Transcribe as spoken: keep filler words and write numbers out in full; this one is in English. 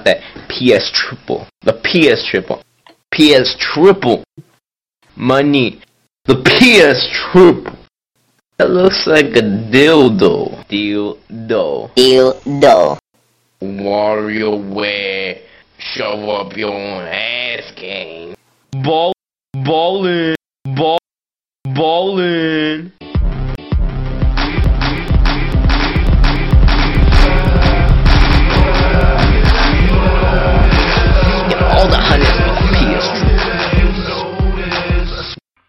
that P S triple. The P S triple. P S triple. Money. The P S triple. That looks like a dildo. Dildo. Dildo. WarioWare. Show up your ass game. Ball. Ballin'.